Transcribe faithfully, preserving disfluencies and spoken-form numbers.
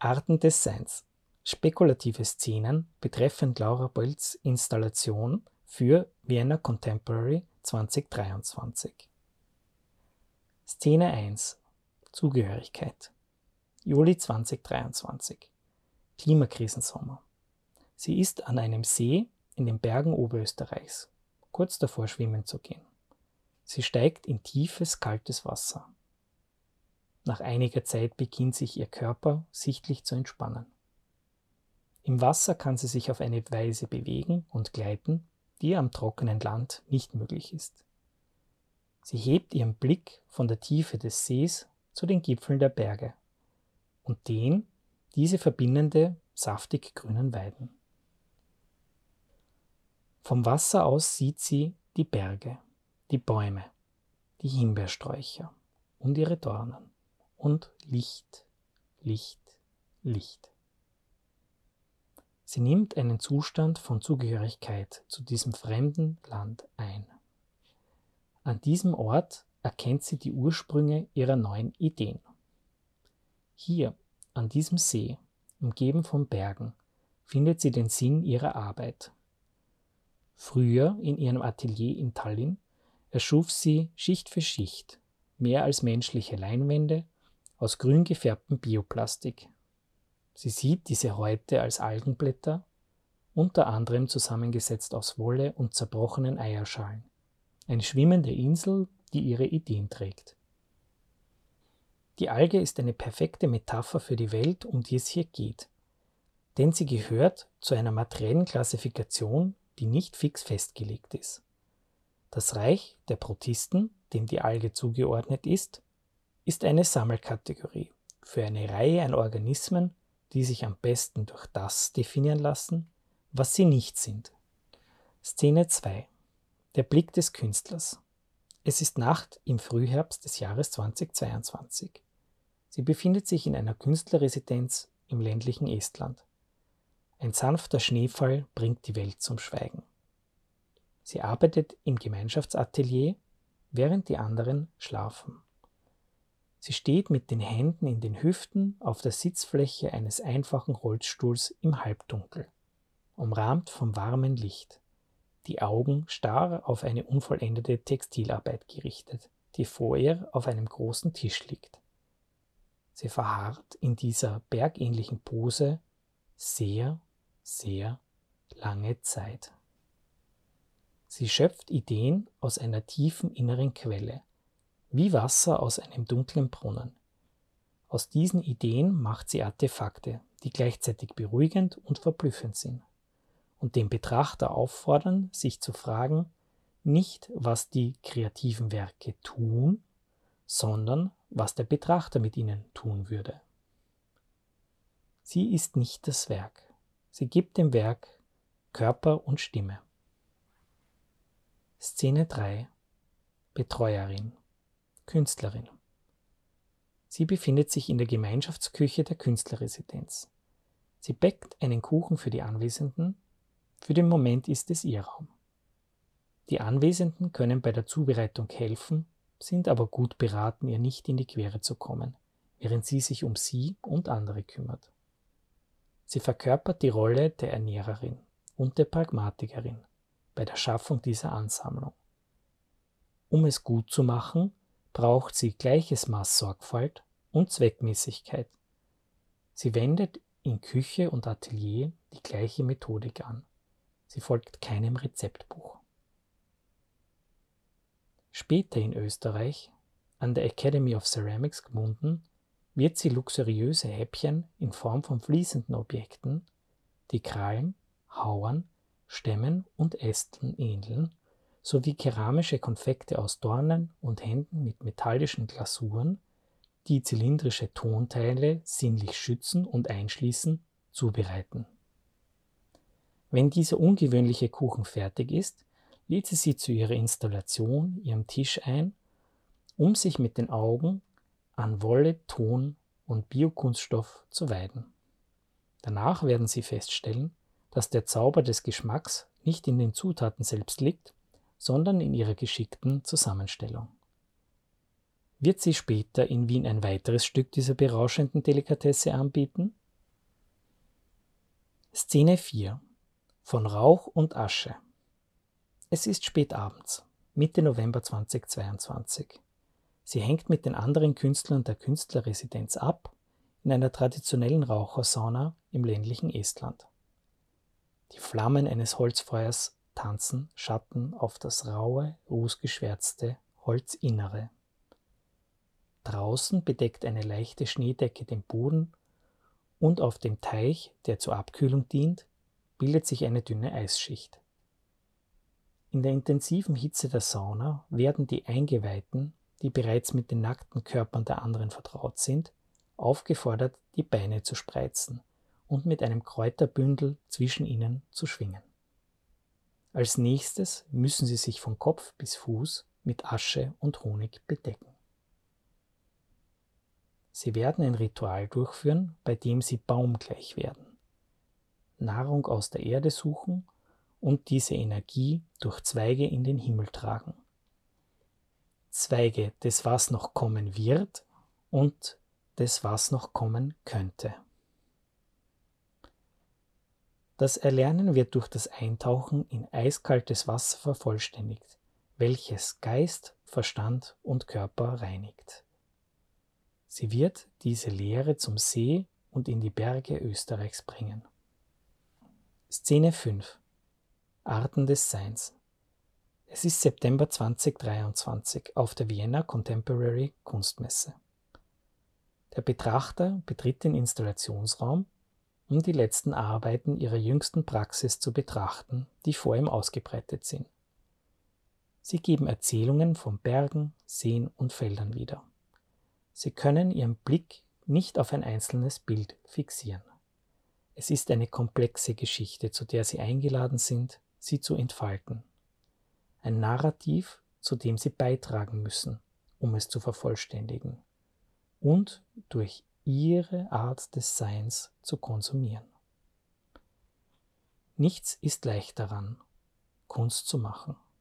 Arten des Seins. Spekulative Szenen betreffend Laura Bolts Installation für Vienna Contemporary zwanzig dreiundzwanzig. Szene eins. Zugehörigkeit. Juli zwanzig dreiundzwanzig. Klimakrisensommer. Sie ist an einem See in den Bergen Oberösterreichs, kurz davor schwimmen zu gehen. Sie steigt in tiefes, kaltes Wasser. Nach einiger Zeit beginnt sich ihr Körper sichtlich zu entspannen. Im Wasser kann sie sich auf eine Weise bewegen und gleiten, die am trockenen Land nicht möglich ist. Sie hebt ihren Blick von der Tiefe des Sees zu den Gipfeln der Berge und den diese verbindende, saftig grünen Weiden. Vom Wasser aus sieht sie die Berge, die Bäume, die Himbeersträucher und ihre Dornen und Licht, Licht, Licht. Sie nimmt einen Zustand von Zugehörigkeit zu diesem fremden Land ein. An diesem Ort erkennt sie die Ursprünge ihrer neuen Ideen. Hier, an diesem See, umgeben von Bergen, findet sie den Sinn ihrer Arbeit. Früher, in ihrem Atelier in Tallinn, erschuf sie Schicht für Schicht, mehr als menschliche Leinwände aus grün gefärbtem Bioplastik. Sie sieht diese heute als Algenblätter, unter anderem zusammengesetzt aus Wolle und zerbrochenen Eierschalen. Eine schwimmende Insel, die ihre Ideen trägt. Die Alge ist eine perfekte Metapher für die Welt, um die es hier geht, denn sie gehört zu einer materiellen Klassifikation, die nicht fix festgelegt ist. Das Reich der Protisten, dem die Alge zugeordnet ist, ist eine Sammelkategorie für eine Reihe an Organismen, die sich am besten durch das definieren lassen, was sie nicht sind. Szene zwei. Der Blick des Künstlers. Es ist Nacht im Frühherbst des Jahres zweitausendzweiundzwanzig. Sie befindet sich in einer Künstlerresidenz im ländlichen Estland. Ein sanfter Schneefall bringt die Welt zum Schweigen. Sie arbeitet im Gemeinschaftsatelier, während die anderen schlafen. Sie steht mit den Händen in den Hüften auf der Sitzfläche eines einfachen Holzstuhls im Halbdunkel, umrahmt vom warmen Licht, die Augen starr auf eine unvollendete Textilarbeit gerichtet, die vor ihr auf einem großen Tisch liegt. Sie verharrt in dieser bergähnlichen Pose sehr, sehr lange Zeit. Sie schöpft Ideen aus einer tiefen inneren Quelle, wie Wasser aus einem dunklen Brunnen. Aus diesen Ideen macht sie Artefakte, die gleichzeitig beruhigend und verblüffend sind und den Betrachter auffordern, sich zu fragen, nicht was die kreativen Werke tun, sondern was der Betrachter mit ihnen tun würde. Sie ist nicht das Werk. Sie gibt dem Werk Körper und Stimme. Szene drei. Betreuerin. Künstlerin. Sie befindet sich in der Gemeinschaftsküche der Künstlerresidenz. Sie bäckt einen Kuchen für die Anwesenden. Für den Moment ist es ihr Raum. Die Anwesenden können bei der Zubereitung helfen, sind aber gut beraten, ihr nicht in die Quere zu kommen, während sie sich um sie und andere kümmert. Sie verkörpert die Rolle der Ernährerin und der Pragmatikerin bei der Schaffung dieser Ansammlung. Um es gut zu machen, braucht sie gleiches Maß Sorgfalt und Zweckmäßigkeit. Sie wendet in Küche und Atelier die gleiche Methodik an. Sie folgt keinem Rezeptbuch. Später in Österreich, an der Academy of Ceramics gebunden, wird sie luxuriöse Häppchen in Form von fließenden Objekten, die Krallen, Hauern, Stämmen und Ästen ähneln, sowie keramische Konfekte aus Dornen und Händen mit metallischen Glasuren, die zylindrische Tonteile sinnlich schützen und einschließen, zubereiten. Wenn dieser ungewöhnliche Kuchen fertig ist, lädt sie sie zu ihrer Installation, ihrem Tisch ein, um sich mit den Augen an Wolle, Ton und Biokunststoff zu weiden. Danach werden sie feststellen, dass der Zauber des Geschmacks nicht in den Zutaten selbst liegt, sondern in ihrer geschickten Zusammenstellung. Wird sie später in Wien ein weiteres Stück dieser berauschenden Delikatesse anbieten? Szene vier. Von Rauch und Asche. Es ist spät abends, Mitte November zweitausendzweiundzwanzig. Sie hängt mit den anderen Künstlern der Künstlerresidenz ab, in einer traditionellen Rauchersauna im ländlichen Estland. Die Flammen eines Holzfeuers tanzen Schatten auf das raue, rußgeschwärzte Holzinnere. Draußen bedeckt eine leichte Schneedecke den Boden und auf dem Teich, der zur Abkühlung dient, bildet sich eine dünne Eisschicht. In der intensiven Hitze der Sauna werden die Eingeweihten, die bereits mit den nackten Körpern der anderen vertraut sind, aufgefordert, die Beine zu spreizen und mit einem Kräuterbündel zwischen ihnen zu schwingen. Als nächstes müssen sie sich von Kopf bis Fuß mit Asche und Honig bedecken. Sie werden ein Ritual durchführen, bei dem sie baumgleich werden, Nahrung aus der Erde suchen und diese Energie durch Zweige in den Himmel tragen. Zweige des, was noch kommen wird und des, was noch kommen könnte. Das Erlernen wird durch das Eintauchen in eiskaltes Wasser vervollständigt, welches Geist, Verstand und Körper reinigt. Sie wird diese Lehre zum See und in die Berge Österreichs bringen. Szene fünf. Arten des Seins. Es ist September zweitausenddreiundzwanzig auf der Vienna Contemporary Kunstmesse. Der Betrachter betritt den Installationsraum, um die letzten Arbeiten ihrer jüngsten Praxis zu betrachten, die vor ihm ausgebreitet sind. Sie geben Erzählungen von Bergen, Seen und Feldern wieder. Sie können ihren Blick nicht auf ein einzelnes Bild fixieren. Es ist eine komplexe Geschichte, zu der sie eingeladen sind, sie zu entfalten. Ein Narrativ, zu dem sie beitragen müssen, um es zu vervollständigen und durch ihre Art des Seins zu konsumieren. Nichts ist leicht daran, Kunst zu machen.